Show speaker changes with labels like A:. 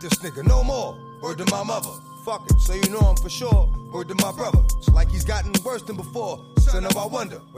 A: this nigga no more. Word to my mother. Fuck it, so you know I'm for sure. Word to my brother. It's like he's gotten worse than before. Son of I wonder.